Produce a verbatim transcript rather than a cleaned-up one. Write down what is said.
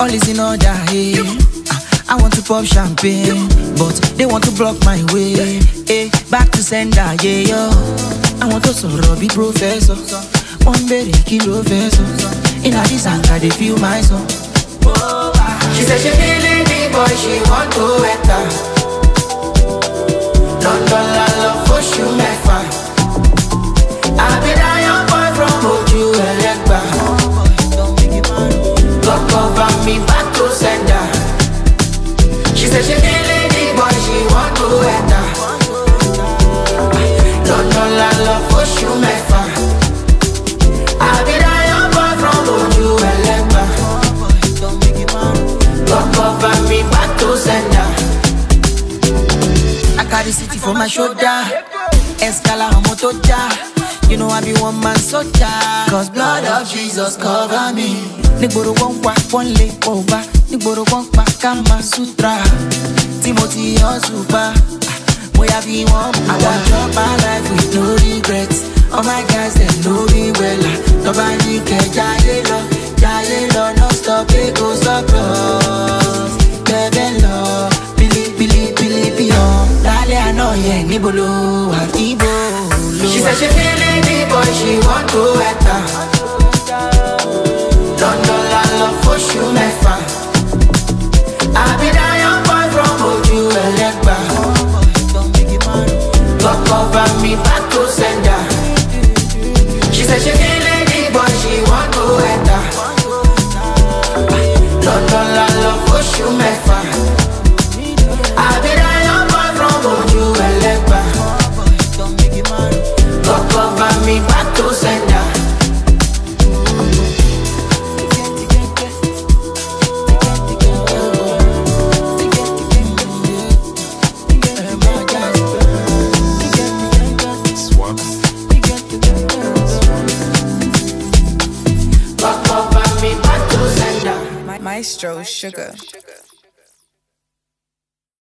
all is in order, hey. I want to pop champagne, but they want to block my way. Hey, back to sender, yeah, yo. I want to sort be professor. One very kilo vessel. In a this anger, they feel my song. She said she feeling me, boy, she want to enter. London, la love for you, my fine. I be that young boy from Oju Elegba. God cover me back to sender. She said she feeling me, boy, she want to enter. London, la love for you, my fine. I be that young boy from Oju Elegba. God cover me back to sender. I carry city for my shoulder. Escala on motoja. You know I be one man soldier. Cause blood of Jesus cover me. Nigboro won't walk one leg over. Nigboro won't pack Kama Sutra. Timothy on super. We have been one. I want to drop my life with no regrets. All my guys they know me well. Nobody can jaye lo, jaye lo, no stop it go so close. Bebe lo, bili bili bili beyond. Dale I know yeah, nibolo, akibo. She said she feeling me, boy, she want to enter. London, la love for you, my fan. I be that young boy from Oju Elegba. God cover me back to sender. She said she feeling me, boy, she want to enter. London, la love for you, my fan. I be that young boy from Oju Elegba. God cover me back to sender. God cover me back to sender. Maestro Sugar.